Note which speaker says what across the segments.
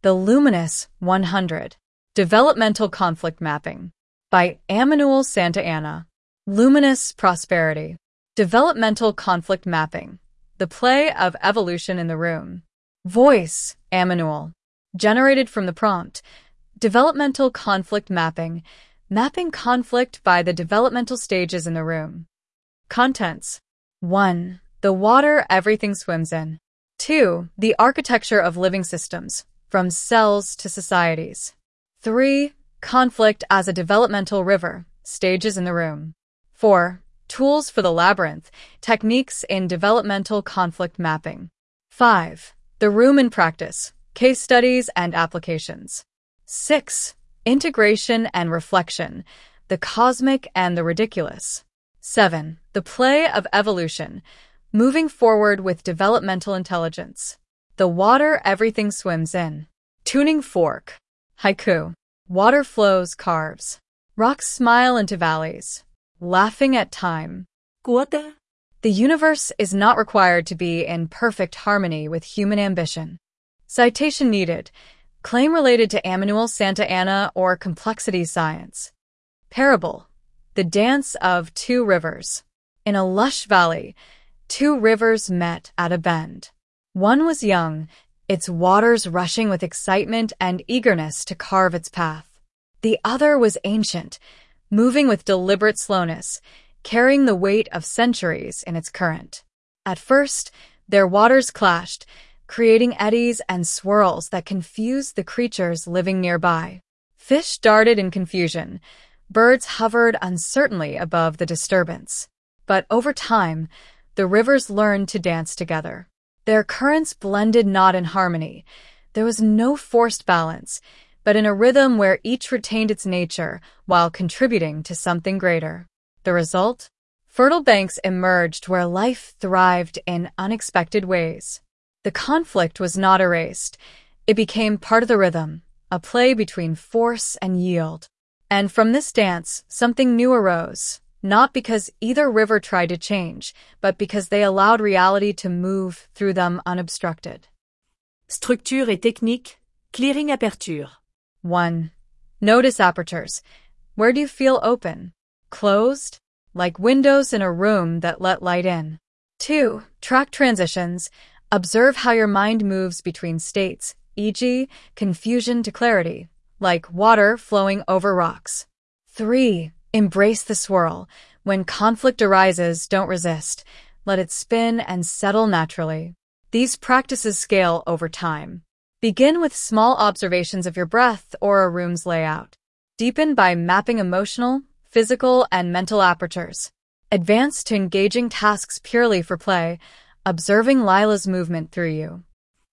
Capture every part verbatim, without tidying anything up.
Speaker 1: The Luminous one hundred. Developmental Conflict Mapping by Emmanuel Santayana. Luminous Prosperity. Developmental Conflict Mapping. The Play of Evolution in the Room. Voice, Emmanuel. Generated from the prompt. Developmental Conflict Mapping. Mapping conflict by the developmental stages in the room. Contents. one. The water everything swims in. two. The architecture of living systems, from cells to societies. three. Conflict as a developmental river, stages in the room. four. Tools for the labyrinth, techniques in developmental conflict mapping. five. The room in practice, case studies and applications. six. Integration and reflection, the cosmic and the ridiculous. seven. The play of evolution, moving forward with developmental intelligence. The water everything swims in. Tuning fork. Haiku. Water flows carves. Rocks smile into valleys. Laughing at time.
Speaker 2: Quota.
Speaker 1: The universe is not required to be in perfect harmony with human ambition. Citation needed. Claim related to Emmanuel Santayana or complexity science. Parable. The dance of two rivers. In a lush valley, two rivers met at a bend. One was young, its waters rushing with excitement and eagerness to carve its path. The other was ancient, moving with deliberate slowness, carrying the weight of centuries in its current. At first, their waters clashed, creating eddies and swirls that confused the creatures living nearby. Fish darted in confusion. Birds hovered uncertainly above the disturbance. But over time, the rivers learned to dance together. Their currents blended not in harmony. There was no forced balance, but in a rhythm where each retained its nature while contributing to something greater. The result? Fertile banks emerged where life thrived in unexpected ways. The conflict was not erased. It became part of the rhythm, a play between force and yield. And from this dance, something new arose, not because either river tried to change, but because they allowed reality to move through them unobstructed.
Speaker 2: Structure et technique, clearing aperture.
Speaker 1: one. Notice apertures. Where do you feel open? Closed? Like windows in a room that let light in. two. Track transitions. Observe how your mind moves between states, for example, confusion to clarity, like water flowing over rocks. three. Embrace the swirl. When conflict arises, don't resist. Let it spin and settle naturally. These practices scale over time. Begin with small observations of your breath or a room's layout. Deepen by mapping emotional, physical, and mental apertures. Advance to engaging tasks purely for play, observing Lila's movement through you.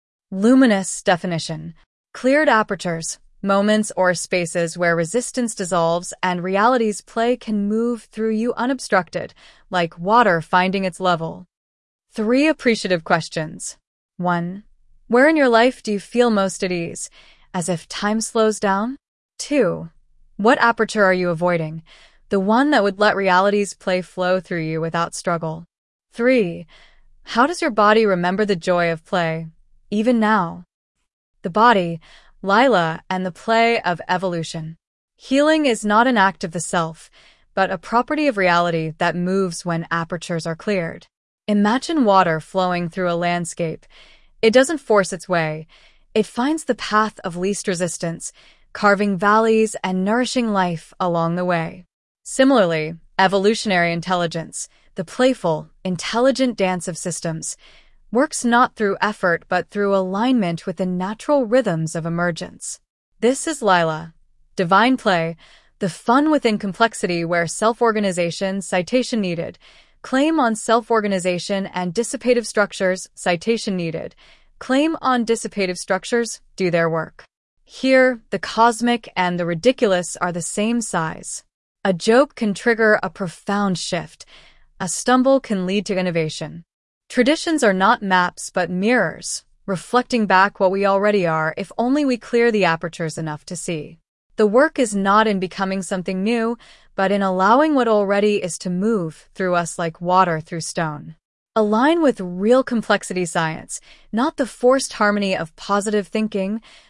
Speaker 1: Luminous definition. Cleared apertures, moments or spaces where resistance dissolves and reality's play can move through you unobstructed, like water finding its level. Three appreciative questions. one. Where in your life do you feel most at ease, as if time slows down? two. What aperture are you avoiding, the one that would let reality's play flow through you without struggle? three. How does your body remember the joy of play, even now? The body, Lila, and the play of evolution. Healing is not an act of the self, but a property of reality that moves when apertures are cleared. Imagine water flowing through a landscape. It doesn't force its way. It finds the path of least resistance, carving valleys and nourishing life along the way. Similarly, evolutionary intelligence, the playful, intelligent dance of systems, works not through effort but through alignment with the natural rhythms of emergence. This is Lila. Divine play, the fun within complexity where self-organization, citation needed, claim on self-organization and dissipative structures, citation needed, claim on dissipative structures, do their work. Here, the cosmic and the ridiculous are the same size. A joke can trigger a profound shift. A stumble can lead to innovation. Traditions are not maps but mirrors, reflecting back what we already are if only we clear the apertures enough to see. The work is not in becoming something new, but in allowing what already is to move through us like water through stone. Align with real complexity science, not the forced harmony of positive thinking,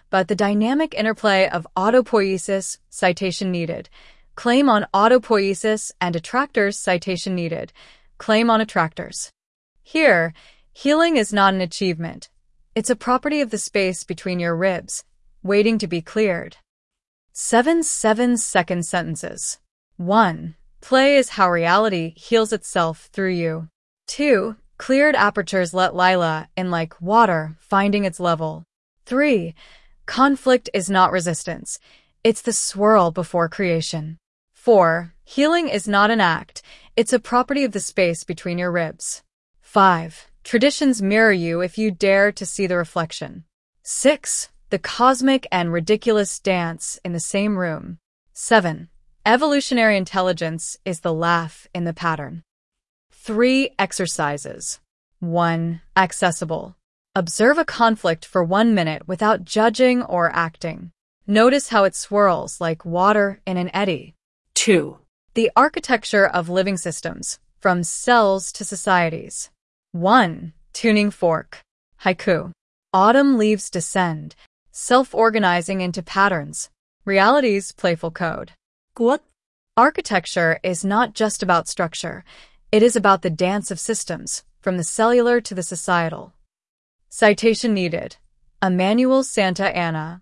Speaker 1: but the dynamic interplay of autopoiesis, citation needed. Claim on autopoiesis and attractors, citation needed. Claim on attractors. Here, healing is not an achievement. It's a property of the space between your ribs, waiting to be cleared. Seven seven-second sentences. one. Play is how reality heals itself through you. two. Cleared apertures let Lila in like water, finding its level. three. Conflict is not resistance. It's the swirl before creation. four. Healing is not an act. It's a property of the space between your ribs. five. Traditions mirror you if you dare to see the reflection. six. The cosmic and ridiculous dance in the same room. seven. Evolutionary intelligence is the laugh in the pattern. Three exercises. one. Accessible. Observe a conflict for one minute without judging or acting. Notice how it swirls like water in an eddy.
Speaker 2: two.
Speaker 1: The architecture of living systems, from cells to societies. one. Tuning fork. Haiku. Autumn leaves descend, self-organizing into patterns. Reality's playful code.
Speaker 2: What?
Speaker 1: Architecture is not just about structure. It is about the dance of systems, from the cellular to the societal. Citation needed. Emmanuel Santa Anna.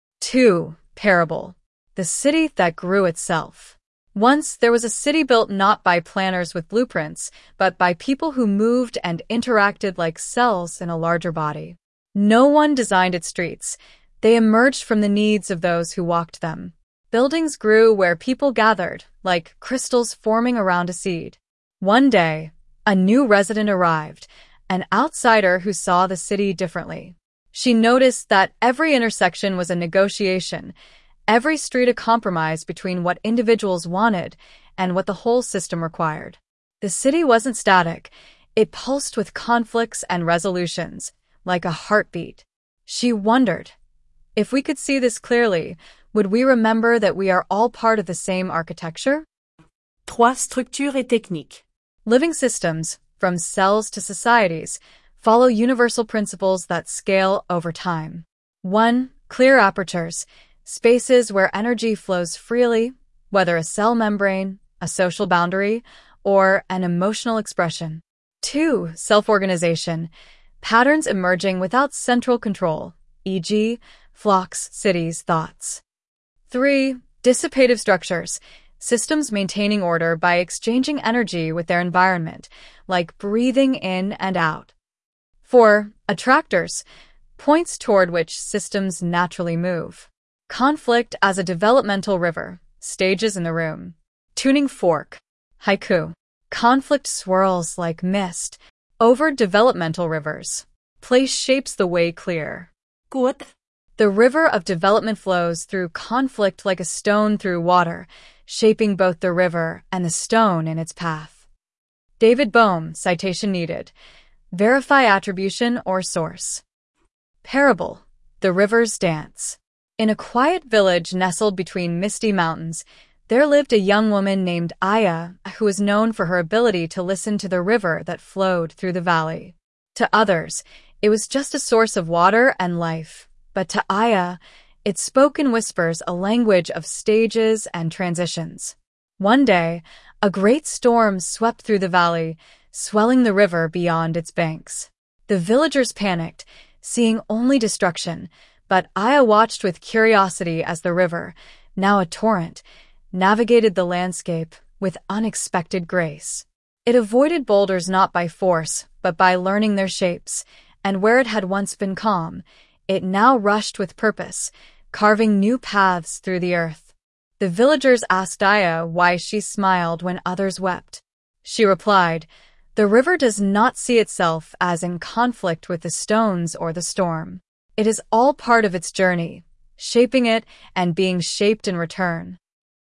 Speaker 1: two. Parable. The city that grew itself. Once there was a city built not by planners with blueprints, but by people who moved and interacted like cells in a larger body. No one designed its streets. They emerged from the needs of those who walked them. Buildings grew where people gathered, like crystals forming around a seed. One day, a new resident arrived, an outsider who saw the city differently. She noticed that every intersection was a negotiation, every street a compromise between what individuals wanted and what the whole system required. The city wasn't static. It pulsed with conflicts and resolutions, like a heartbeat. She wondered, if we could see this clearly, would we remember that we are all part of the same architecture?
Speaker 2: Trois. Structure et technique.
Speaker 1: Living systems, from cells to societies, follow universal principles that scale over time. one. Clear apertures, spaces where energy flows freely, whether a cell membrane, a social boundary, or an emotional expression. two. Self-organization, patterns emerging without central control, for example, flocks, cities, thoughts. three. Dissipative structures, systems maintaining order by exchanging energy with their environment, like breathing in and out. four. Attractors, points toward which systems naturally move. Conflict as a developmental river, stages in the room. Tuning fork. Haiku. Conflict swirls like mist over developmental rivers. Place shapes the way clear.
Speaker 2: What?
Speaker 1: The river of development flows through conflict like a stone through water, shaping both the river and the stone in its path. David Bohm, citation needed. Verify attribution or source. Parable. The river's dance. In a quiet village nestled between misty mountains, there lived a young woman named Aya, who was known for her ability to listen to the river that flowed through the valley. To others, it was just a source of water and life, but to Aya, it spoke in whispers, a language of stages and transitions. One day, a great storm swept through the valley, swelling the river beyond its banks. The villagers panicked, seeing only destruction, but Aya watched with curiosity as the river, now a torrent, navigated the landscape with unexpected grace. It avoided boulders not by force, but by learning their shapes, and where it had once been calm, it now rushed with purpose, carving new paths through the earth. The villagers asked Aya why she smiled when others wept. She replied, "The river does not see itself as in conflict with the stones or the storm. It is all part of its journey, shaping it and being shaped in return."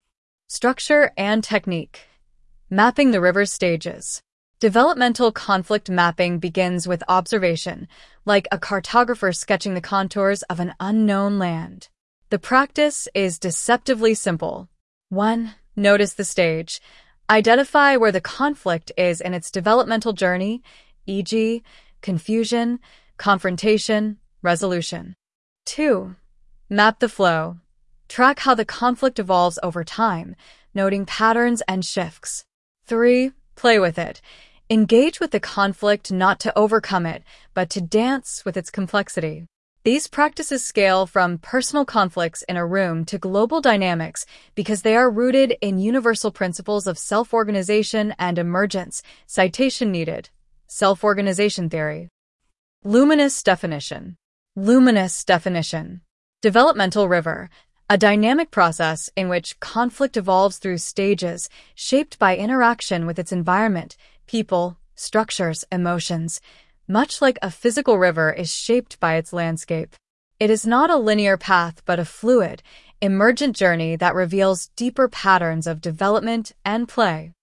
Speaker 1: Structure and technique. Mapping the river's stages. Developmental conflict mapping begins with observation, like a cartographer sketching the contours of an unknown land. The practice is deceptively simple. one. Notice the stage. Identify where the conflict is in its developmental journey, for example, confusion, confrontation, resolution. two. Map the flow. Track how the conflict evolves over time, noting patterns and shifts. three. Play with it. Engage with the conflict not to overcome it, but to dance with its complexity. These practices scale from personal conflicts in a room to global dynamics because they are rooted in universal principles of self-organization and emergence. Citation needed. Self-organization theory. Luminous definition. Luminous definition. Developmental river. A dynamic process in which conflict evolves through stages shaped by interaction with its environment, people, structures, emotions. Much like a physical river is shaped by its landscape. It is not a linear path but a fluid, emergent journey that reveals deeper patterns of development and play.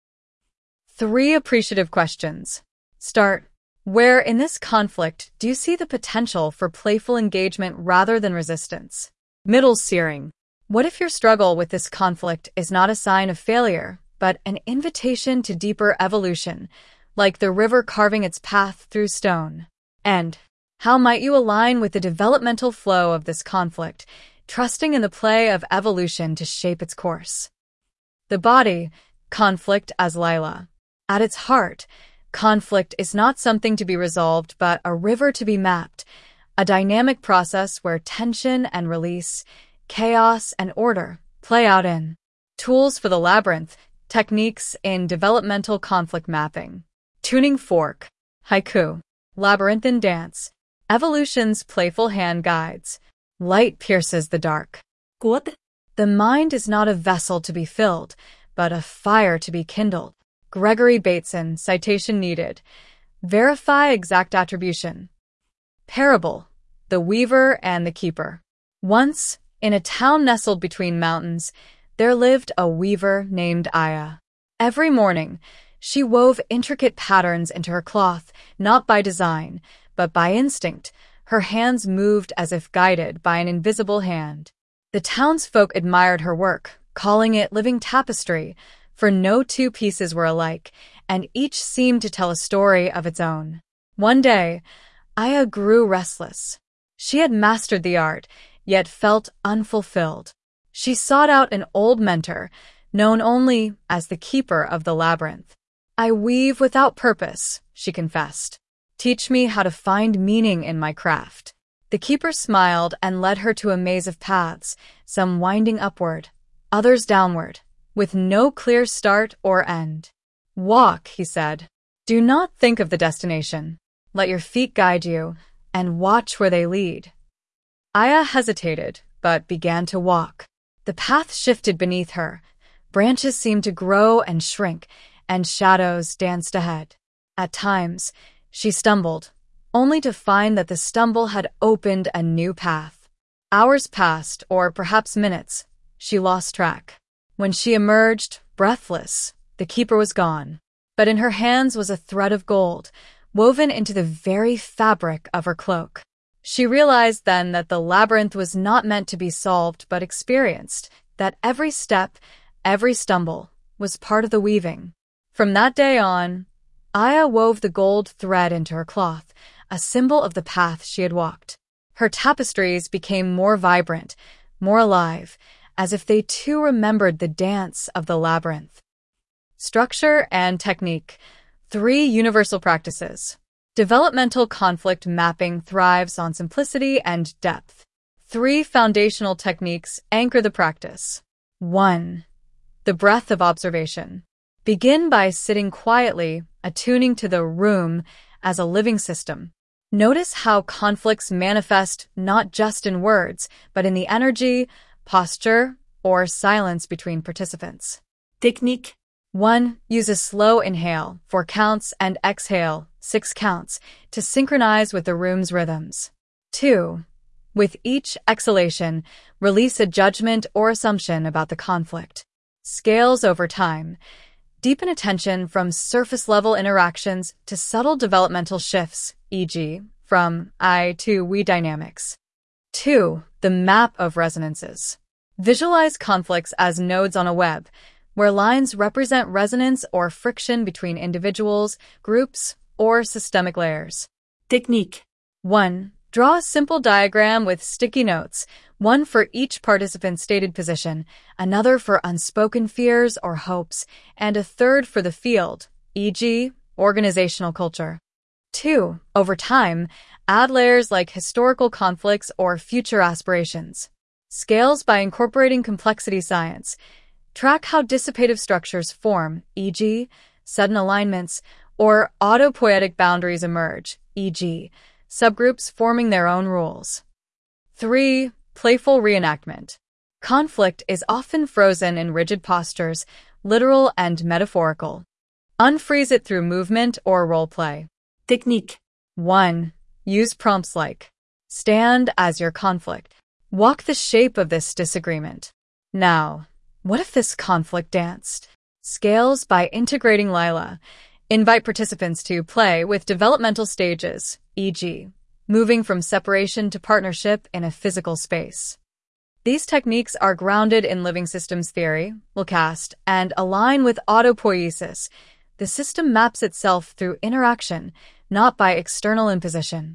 Speaker 1: Three appreciative questions. Start. Where in this conflict do you see the potential for playful engagement rather than resistance? Middle searing. What if your struggle with this conflict is not a sign of failure, but an invitation to deeper evolution, like the river carving its path through stone? End. How might you align with the developmental flow of this conflict, trusting in the play of evolution to shape its course? The body, conflict as Lila. At its heart, conflict is not something to be resolved, but a river to be mapped, a dynamic process where tension and release, chaos and order play out in. Tools for the labyrinth, techniques in developmental conflict mapping. Tuning fork, haiku, labyrinthine dance, evolution's playful hand guides. Light pierces the dark.
Speaker 2: Good.
Speaker 1: The mind is not a vessel to be filled, but a fire to be kindled. Gregory Bateson, citation needed. Verify exact attribution. Parable, the weaver and the keeper. Once, in a town nestled between mountains, there lived a weaver named Aya. Every morning, she wove intricate patterns into her cloth, not by design, but by instinct. Her hands moved as if guided by an invisible hand. The townsfolk admired her work, calling it living tapestry, for no two pieces were alike, and each seemed to tell a story of its own. One day, Aya grew restless. She had mastered the art, yet felt unfulfilled. She sought out an old mentor, known only as the keeper of the labyrinth. I weave without purpose, she confessed. Teach me how to find meaning in my craft. The keeper smiled and led her to a maze of paths, some winding upward, others downward, with no clear start or end. Walk, he said. Do not think of the destination. Let your feet guide you, and watch where they lead. Aya hesitated, but began to walk. The path shifted beneath her. Branches seemed to grow and shrink, and shadows danced ahead. At times, she stumbled, only to find that the stumble had opened a new path. Hours passed, or perhaps minutes. She lost track. When she emerged, breathless, the keeper was gone. But in her hands was a thread of gold, woven into the very fabric of her cloak. She realized then that the labyrinth was not meant to be solved but experienced, that every step, every stumble, was part of the weaving. From that day on, Aya wove the gold thread into her cloth, a symbol of the path she had walked. Her tapestries became more vibrant, more alive, as if they too remembered the dance of the labyrinth. Structure and technique. Three universal practices. Developmental conflict mapping thrives on simplicity and depth. Three foundational techniques anchor the practice. One. The breath of observation. Begin by sitting quietly, attuning to the room as a living system. Notice how conflicts manifest not just in words, but in the energy, posture, or silence between participants.
Speaker 2: Technique.
Speaker 1: One. Use a slow inhale, four counts, and exhale, six counts, to synchronize with the room's rhythms. Two. With each exhalation, release a judgment or assumption about the conflict. Scales over time. Deepen attention from surface-level interactions to subtle developmental shifts, for example, from I to we dynamics. Two. The map of resonances. Visualize conflicts as nodes on a web, where lines represent resonance or friction between individuals, groups, or systemic layers.
Speaker 2: Technique.
Speaker 1: One. Draw a simple diagram with sticky notes, one for each participant's stated position, another for unspoken fears or hopes, and a third for the field, for example, organizational culture. Two, over time, add layers like historical conflicts or future aspirations. Scales by incorporating complexity science. Track how dissipative structures form, for example, sudden alignments, or autopoietic boundaries emerge, for example, subgroups forming their own rules. Three, playful reenactment. Conflict is often frozen in rigid postures, literal and metaphorical. Unfreeze it through movement or role play.
Speaker 2: Technique.
Speaker 1: one. Use prompts like, stand as your conflict. Walk the shape of this disagreement. Now, what if this conflict danced? Scales by integrating Lila. Invite participants to play with developmental stages, for example, moving from separation to partnership in a physical space. These techniques are grounded in living systems theory, LCAST, and align with autopoiesis. The system maps itself through interaction, not by external imposition.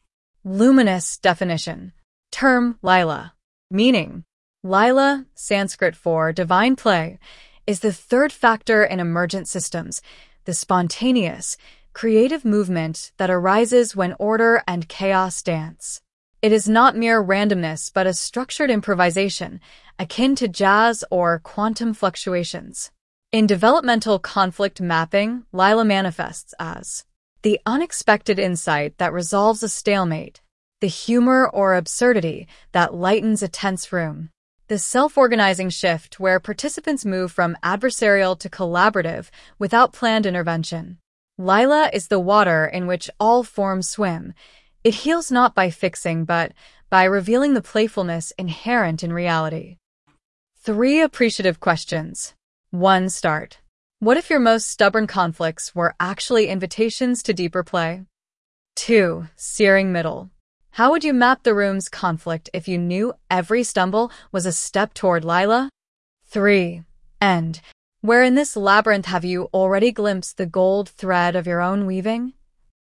Speaker 1: Luminous definition. Term Lila. Meaning. Lila, Sanskrit for divine play, is the third factor in emergent systems, the spontaneous, creative movement that arises when order and chaos dance. It is not mere randomness but a structured improvisation, akin to jazz or quantum fluctuations. In developmental conflict mapping, Lila manifests as the unexpected insight that resolves a stalemate, the humor or absurdity that lightens a tense room, the self-organizing shift where participants move from adversarial to collaborative without planned intervention. Lila is the water in which all forms swim. It heals not by fixing but by revealing the playfulness inherent in reality. Three appreciative questions. One, start. What if your most stubborn conflicts were actually invitations to deeper play? Two, searing middle. How would you map the room's conflict if you knew every stumble was a step toward Lila? Three, end. Where in this labyrinth have you already glimpsed the gold thread of your own weaving?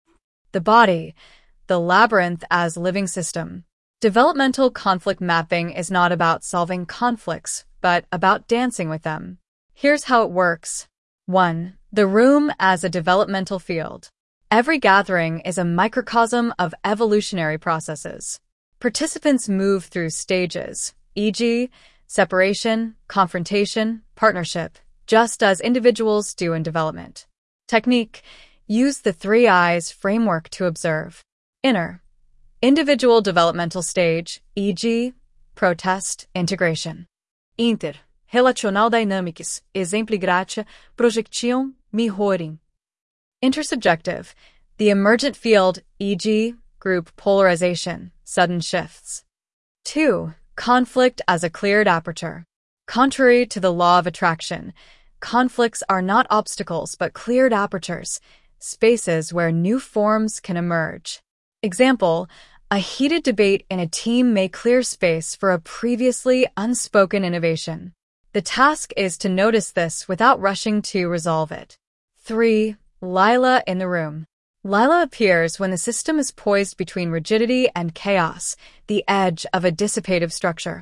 Speaker 1: The body, the labyrinth as living system. Developmental conflict mapping is not about solving conflicts, but about dancing with them. Here's how it works. One. The room as a developmental field. Every gathering is a microcosm of evolutionary processes. Participants move through stages, for example, separation, confrontation, partnership, just as individuals do in development. Technique. Use the three I's framework to observe. Inner. Individual developmental stage, for example, protest, integration.
Speaker 2: Inter. Relational dynamics, exempli gratia, projection, mirroring.
Speaker 1: Intersubjective. The emergent field, for example, group polarization, sudden shifts. Two. Conflict as a cleared aperture. Contrary to the law of attraction, conflicts are not obstacles but cleared apertures, spaces where new forms can emerge. Example, a heated debate in a team may clear space for a previously unspoken innovation. The task is to notice this without rushing to resolve it. Three. Lila in the room. Lila appears when the system is poised between rigidity and chaos, the edge of a dissipative structure.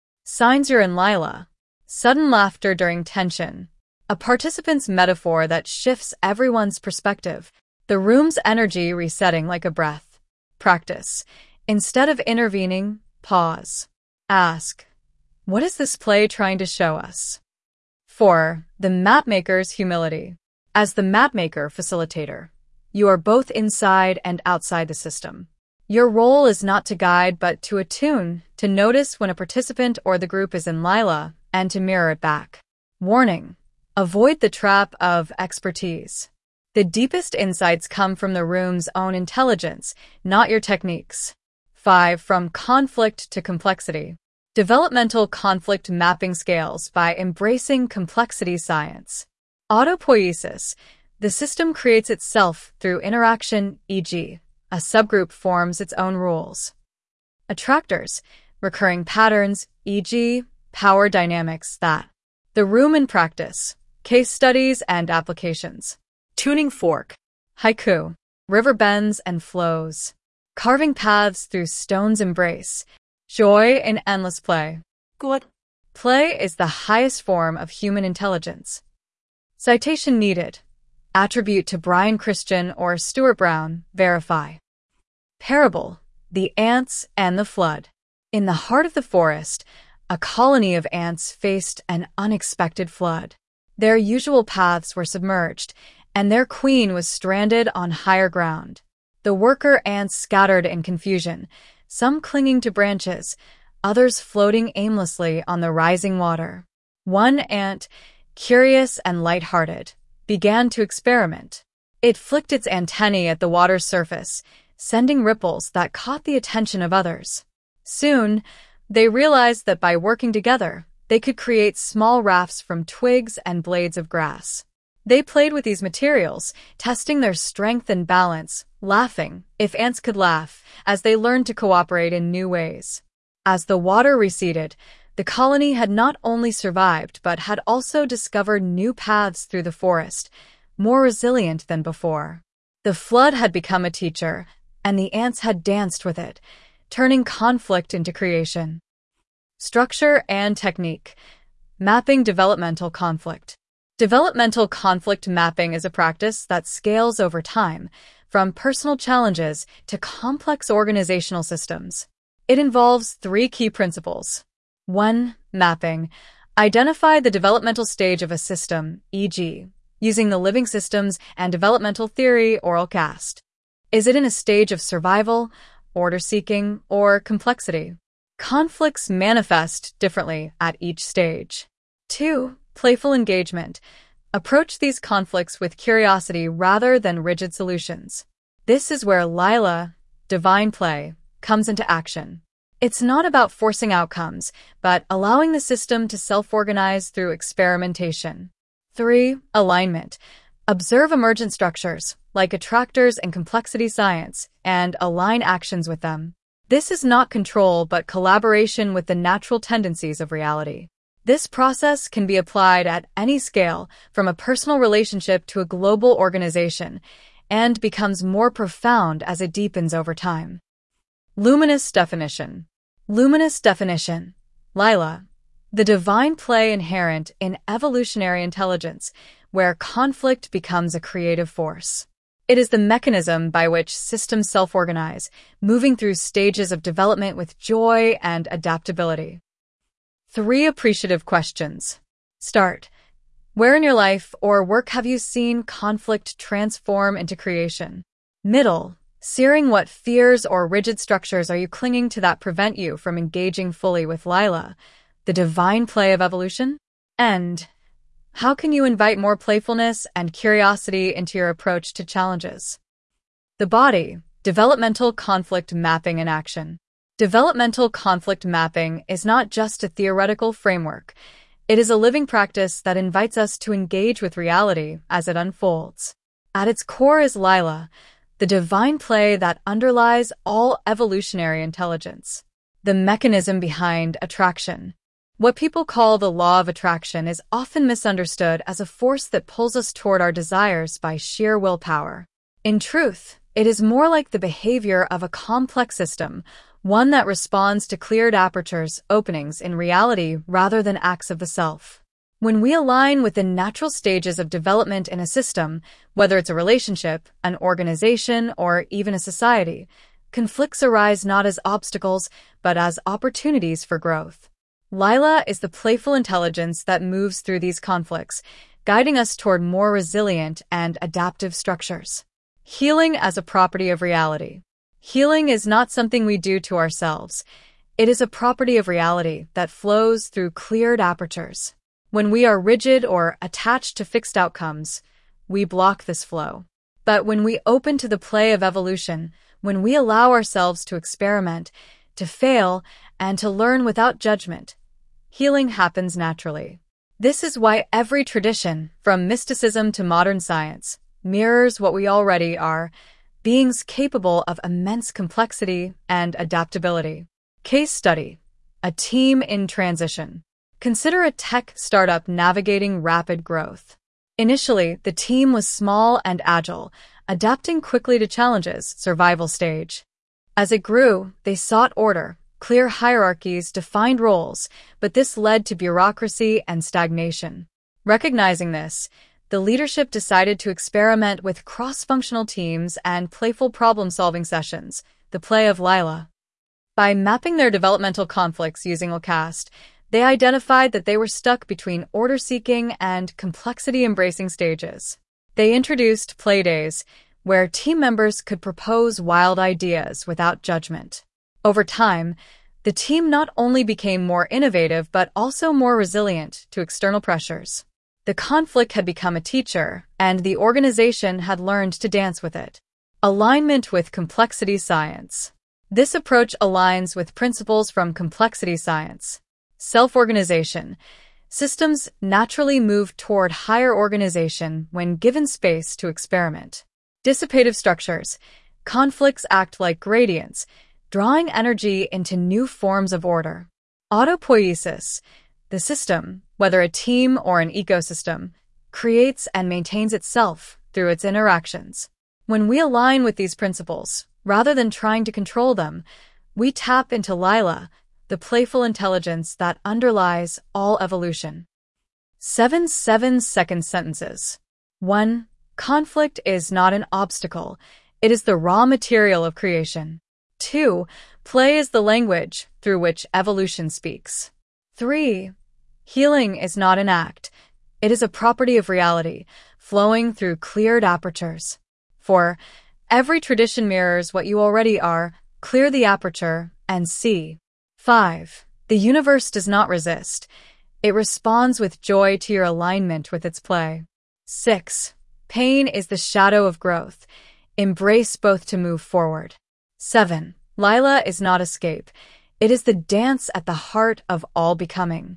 Speaker 1: Signs you're in Lila. Sudden laughter during tension. A participant's metaphor that shifts everyone's perspective. The room's energy resetting like a breath. Practice. Instead of intervening, pause. Ask, what is this play trying to show us? Four. The mapmaker's humility. As the mapmaker facilitator, you are both inside and outside the system. Your role is not to guide but to attune, to notice when a participant or the group is in Lila, and to mirror it back. Warning. Avoid the trap of expertise. The deepest insights come from the room's own intelligence, not your techniques. Five. From conflict to complexity. Developmental conflict mapping scales by embracing complexity science. Autopoiesis. The system creates itself through interaction, for example, a subgroup forms its own rules. Attractors. Recurring patterns, for example, power dynamics that. The room in practice. Case studies and applications.
Speaker 2: Tuning fork.
Speaker 1: Haiku. River bends and flows. Carving paths through stone's embrace. Joy in endless play.
Speaker 2: Good.
Speaker 1: Play is the highest form of human intelligence. Citation needed. Attribute to Brian Christian or Stuart Brown, verify. Parable, the ants and the flood. In the heart of the forest, a colony of ants faced an unexpected flood. Their usual paths were submerged, and their queen was stranded on higher ground. The worker ants scattered in confusion, some clinging to branches, others floating aimlessly on the rising water. One ant, curious and light-hearted, began to experiment. It flicked its antennae at the water's surface, sending ripples that caught the attention of others. Soon, they realized that by working together, they could create small rafts from twigs and blades of grass. They played with these materials, testing their strength and balance, laughing, if ants could laugh, as they learned to cooperate in new ways. As the water receded, the colony had not only survived but had also discovered new paths through the forest, more resilient than before. The flood had become a teacher, and the ants had danced with it, turning conflict into creation. Structure and technique. Mapping developmental conflict. Developmental conflict mapping is a practice that scales over time, from personal challenges to complex organizational systems. It involves three key principles. one. Mapping. Identify the developmental stage of a system, for example, using the living systems and developmental theory oral cast. Is it in a stage of survival, order-seeking, or complexity? Conflicts manifest differently at each stage. two. Playful engagement. Approach these conflicts with curiosity rather than rigid solutions. This is where Lila, divine play, comes into action. It's not about forcing outcomes, but allowing the system to self-organize through experimentation. three. Alignment. Observe emergent structures, like attractors in complexity science, and align actions with them. This is not control, but collaboration with the natural tendencies of reality. This process can be applied at any scale, from a personal relationship to a global organization, and becomes more profound as it deepens over time. Luminous definition. Luminous definition. Lila. The divine play inherent in evolutionary intelligence, where conflict becomes a creative force. It is the mechanism by which systems self-organize, moving through stages of development with joy and adaptability. Three appreciative questions. Start. Where in your life or work have you seen conflict transform into creation? Middle. Searing what fears or rigid structures are you clinging to that prevent you from engaging fully with Lila, the divine play of evolution? End. How can you invite more playfulness and curiosity into your approach to challenges? The body. Developmental conflict mapping in action. Developmental conflict mapping is not just a theoretical framework. It is a living practice that invites us to engage with reality as it unfolds. At its core is Lila, the divine play that underlies all evolutionary intelligence. The mechanism behind attraction. What people call the law of attraction is often misunderstood as a force that pulls us toward our desires by sheer willpower. In truth, it is more like the behavior of a complex system, one that responds to cleared apertures, openings in reality rather than acts of the self. When we align with the natural stages of development in a system, whether it's a relationship, an organization, or even a society, conflicts arise not as obstacles, but as opportunities for growth. Lila is the playful intelligence that moves through these conflicts, guiding us toward more resilient and adaptive structures. Healing as a property of reality. Healing is not something we do to ourselves. It is a property of reality that flows through cleared apertures. When we are rigid or attached to fixed outcomes, we block this flow. But when we open to the play of evolution, when we allow ourselves to experiment, to fail, and to learn without judgment, healing happens naturally. This is why every tradition, from mysticism to modern science, mirrors what we already are, beings capable of immense complexity and adaptability. Case study. A team in transition. Consider a tech startup navigating rapid growth. Initially, the team was small and agile, adapting quickly to challenges, survival stage. As it grew, they sought order, Clear hierarchies defined roles, but this led to bureaucracy and stagnation. Recognizing this, the leadership decided to experiment with cross-functional teams and playful problem-solving sessions, the play of Lila. By mapping their developmental conflicts using LCAST, they identified that they were stuck between order-seeking and complexity-embracing stages. They introduced play days, where team members could propose wild ideas without judgment. Over time, the team not only became more innovative but also more resilient to external pressures. The conflict had become a teacher, and the organization had learned to dance with it. Alignment with complexity science. This approach aligns with principles from complexity science. Self-organization. Systems naturally move toward higher organization when given space to experiment. Dissipative structures. Conflicts act like gradients, drawing energy into new forms of order. Autopoiesis. The system, whether a team or an ecosystem, creates and maintains itself through its interactions. When we align with these principles, rather than trying to control them, we tap into Lila, the playful intelligence that underlies all evolution. Seven seven-second sentences. One. Conflict is not an obstacle. It is the raw material of creation. Two. Play is the language through which evolution speaks. Three. Healing is not an act. It is a property of reality, flowing through cleared apertures. Four. Every tradition mirrors what you already are. Clear the aperture and see. Five. The universe does not resist. It responds with joy to your alignment with its play. Six. Pain is the shadow of growth. Embrace both to move forward. Seven. Lila is not escape. It is the dance at the heart of all becoming.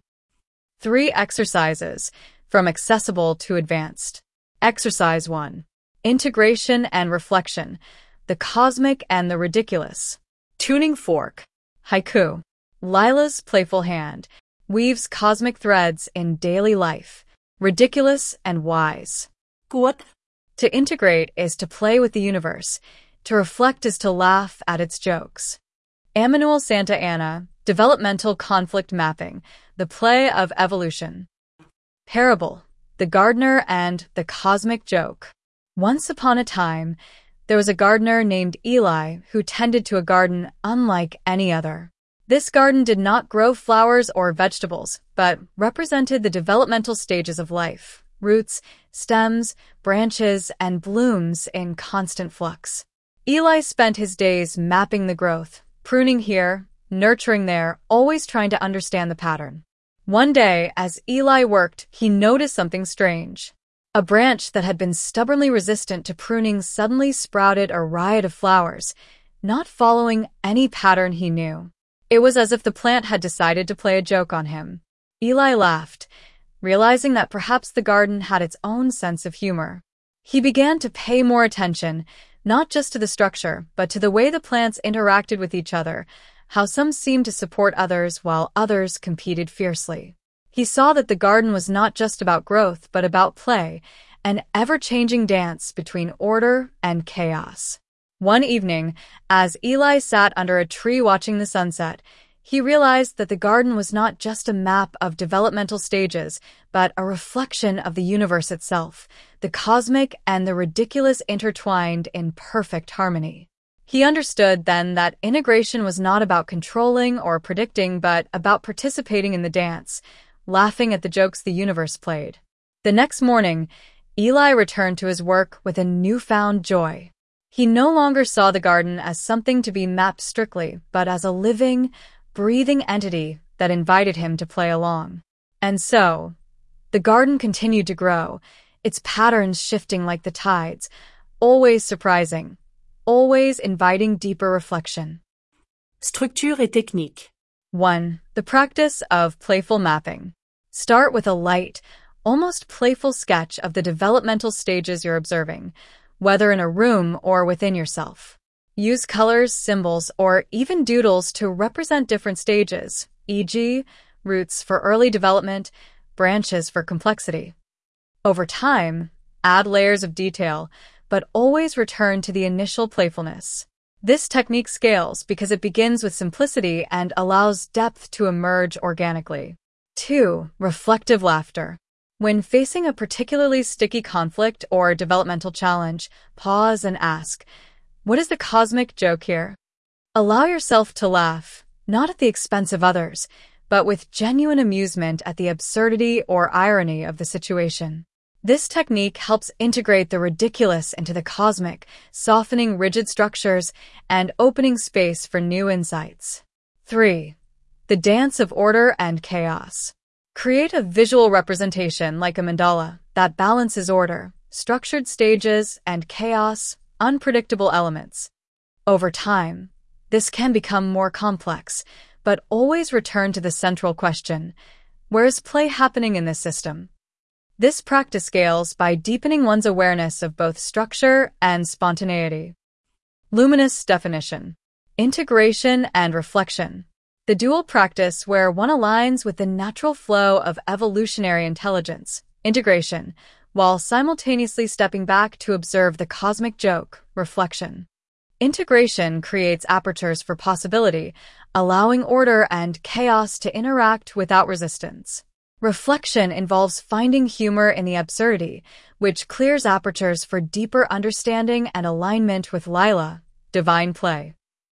Speaker 1: Three exercises, from accessible to advanced. Exercise one. Integration and reflection, the cosmic and the ridiculous.
Speaker 2: Tuning fork.
Speaker 1: Haiku. Lila's playful hand weaves cosmic threads in daily life, ridiculous and wise.
Speaker 2: Quote.
Speaker 1: To integrate is to play with the universe. To reflect is to laugh at its jokes. Emmanuel Santa Anna, Developmental Conflict Mapping, the Play of Evolution. Parable, the Gardener and the Cosmic Joke. Once upon a time, there was a gardener named Eli who tended to a garden unlike any other. This garden did not grow flowers or vegetables, but represented the developmental stages of life, roots, stems, branches, and blooms in constant flux. Eli spent his days mapping the growth, pruning here, nurturing there, always trying to understand the pattern. One day, as Eli worked, he noticed something strange. A branch that had been stubbornly resistant to pruning suddenly sprouted a riot of flowers, not following any pattern he knew. It was as if the plant had decided to play a joke on him. Eli laughed, realizing that perhaps the garden had its own sense of humor. He began to pay more attention, not just to the structure, but to the way the plants interacted with each other, how some seemed to support others while others competed fiercely. He saw that the garden was not just about growth, but about play, an ever-changing dance between order and chaos. One evening, as Eli sat under a tree watching the sunset, he realized that the garden was not just a map of developmental stages, but a reflection of the universe itself, the cosmic and the ridiculous intertwined in perfect harmony. He understood then that integration was not about controlling or predicting, but about participating in the dance, laughing at the jokes the universe played. The next morning, Eli returned to his work with a newfound joy. He no longer saw the garden as something to be mapped strictly, but as a living, breathing entity that invited him to play along. And so, the garden continued to grow, its patterns shifting like the tides, always surprising, always inviting deeper reflection.
Speaker 2: Structure et technique.
Speaker 1: one. The practice of playful mapping. Start with a light, almost playful sketch of the developmental stages you're observing, whether in a room or within yourself. Use colors, symbols, or even doodles to represent different stages, for example, roots for early development, branches for complexity. Over time, add layers of detail, but always return to the initial playfulness. This technique scales because it begins with simplicity and allows depth to emerge organically. two. Reflective laughter. When facing a particularly sticky conflict or developmental challenge, pause and ask, what is the cosmic joke here? Allow yourself to laugh, not at the expense of others, but with genuine amusement at the absurdity or irony of the situation. This technique helps integrate the ridiculous into the cosmic, softening rigid structures and opening space for new insights. three. The dance of order and chaos. Create a visual representation like a mandala that balances order, structured stages, and chaos, unpredictable elements. Over time, this can become more complex, but always return to the central question: where is play happening in this system? This practice scales by deepening one's awareness of both structure and spontaneity. Luminous definition. Integration and reflection. The dual practice where one aligns with the natural flow of evolutionary intelligence, integration, while simultaneously stepping back to observe the cosmic joke, reflection. Integration creates apertures for possibility, allowing order and chaos to interact without resistance. Reflection involves finding humor in the absurdity, which clears apertures for deeper understanding and alignment with Lila, divine play.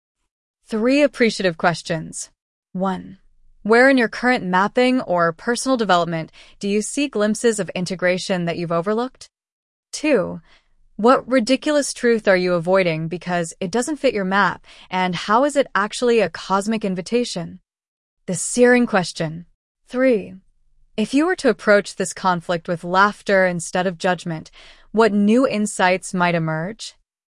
Speaker 1: Three appreciative questions. one. Where in your current mapping or personal development do you see glimpses of integration that you've overlooked? two. What ridiculous truth are you avoiding because it doesn't fit your map, and how is it actually a cosmic invitation? The searing question. three. If you were to approach this conflict with laughter instead of judgment, what new insights might emerge?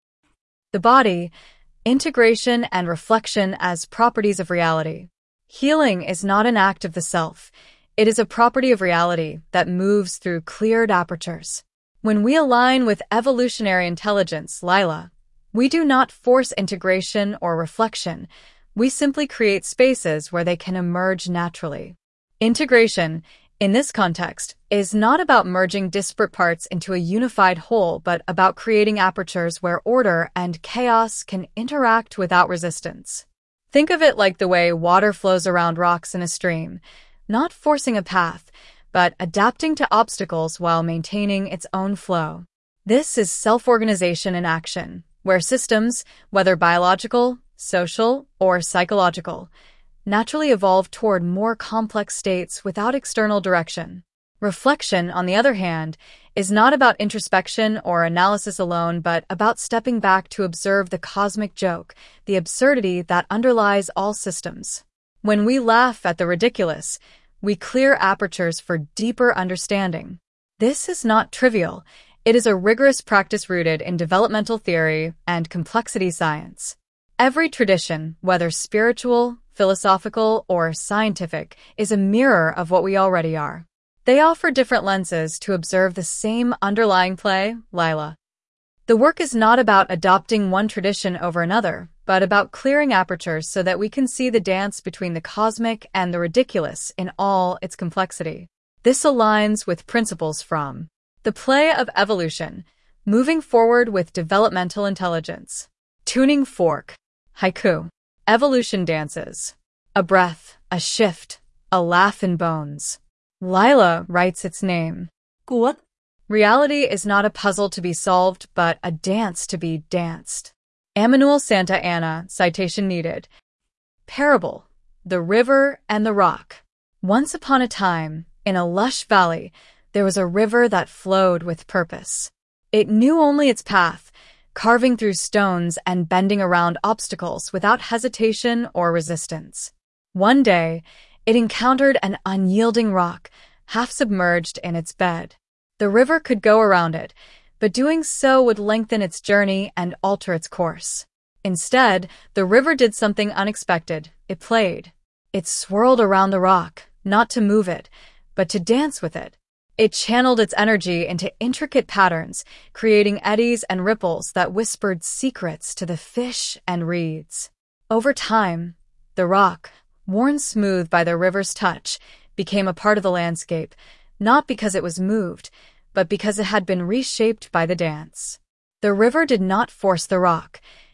Speaker 1: The body, integration and reflection as properties of reality. Healing is not an act of the self. It is a property of reality that moves through cleared apertures. When we align with evolutionary intelligence, Lila, we do not force integration or reflection. We simply create spaces where they can emerge naturally. Integration, in this context, is not about merging disparate parts into a unified whole, but about creating apertures where order and chaos can interact without resistance. Think of it like the way water flows around rocks in a stream, not forcing a path, but adapting to obstacles while maintaining its own flow. This is self-organization in action, where systems, whether biological, social, or psychological, naturally evolve toward more complex states without external direction. Reflection, on the other hand, is not about introspection or analysis alone, but about stepping back to observe the cosmic joke, the absurdity that underlies all systems. When we laugh at the ridiculous, we clear apertures for deeper understanding. This is not trivial. It is a rigorous practice rooted in developmental theory and complexity science. Every tradition, whether spiritual, philosophical, or scientific, is a mirror of what we already are. They offer different lenses to observe the same underlying play, Lila. The work is not about adopting one tradition over another, but about clearing apertures so that we can see the dance between the cosmic and the ridiculous in all its complexity. This aligns with principles from The Play of Evolution, Moving Forward with Developmental Intelligence, Tuning Fork, Haiku, Evolution Dances, A Breath, a Shift, a Laugh in Bones. Lila writes its name.
Speaker 2: What?
Speaker 1: Reality is not a puzzle to be solved, but a dance to be danced. Emmanuel Santa Anna, citation needed. Parable, The River and the Rock. Once upon a time, in a lush valley, there was a river that flowed with purpose. It knew only its path, carving through stones and bending around obstacles without hesitation or resistance. One day, it encountered an unyielding rock, half submerged in its bed. The river could go around it, but doing so would lengthen its journey and alter its course. Instead, the river did something unexpected. It played. It swirled around the rock, not to move it, but to dance with it. It channeled its energy into intricate patterns, creating eddies and ripples that whispered secrets to the fish and reeds. Over time, the rock, worn smooth by the river's touch, became a part of the landscape, not because it was moved, but because it had been reshaped by the dance. The river did not force the rock.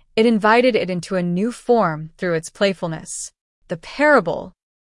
Speaker 1: It invited it into a new form through its playfulness. The parable